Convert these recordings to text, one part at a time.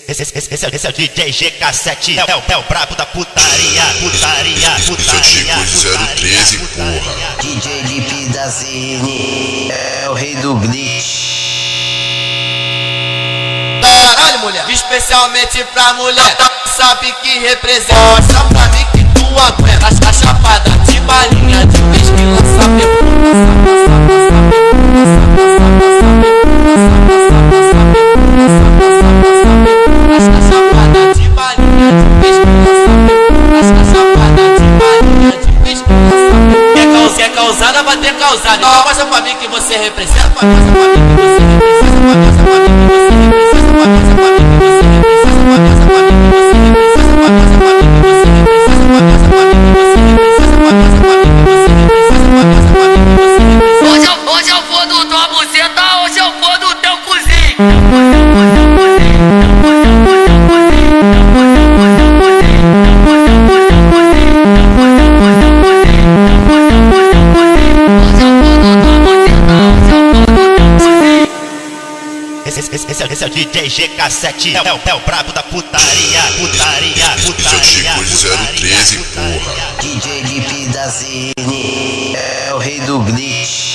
Esse é o DJ G-Cassete, é o brabo da putaria, putaria, putaria. Esse é o Chico 013, porra. DJ Lipe da Zine, é o rei do glitch. Caralho, mulher, especialmente pra mulher, sabe que representa. Mostra pra mim que tu aguenta a chapada de balinha, de vez que lança quer causada, vai ter causada. Então mostra pra mim que você representa. Mostra pra mim que você representa. Mostra pra mim que você representa. Mostra pra mim que você representa. Mostra pra mim que você representa. Mostra pra mim que você representa. Mostra pra mim que você representa. Mostra pra mim que você representa. Mostra pra mim que você representa. Hoje eu vou do tua buceta, hoje eu vou do teu cozinho. Esse é o DJ G-Cassete, é o brabo da putaria, putaria, putaria. Esse é o Chico 013, porra. DJ Lipe da Zine, é o rei do glitch.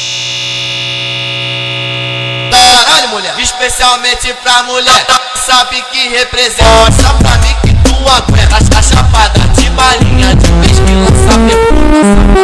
Caralho, mulher, especialmente pra mulher, sabe que representa. Mostra pra mim que tu aguenta a chapada de balinha, de vez que lança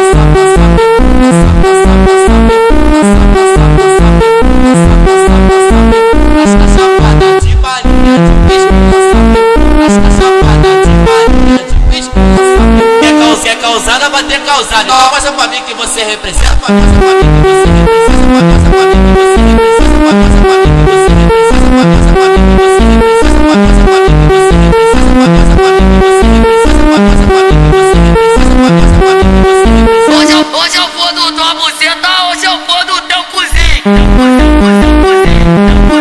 quer causada, vai ter causada. Então mostra pra mim que você representa. Mostra pra mim que você representa. Mostra pra mim que você representa. Mostra pra mim que você representa. Mostra pra mim que você representa. Mostra pra mim que você representa. Mostra pra mim que você representa. Mostra pra mim que você representa. Mostra pra mim que você representa. Hoje eu vou do tua buceta, hoje eu vou do teu cozinho.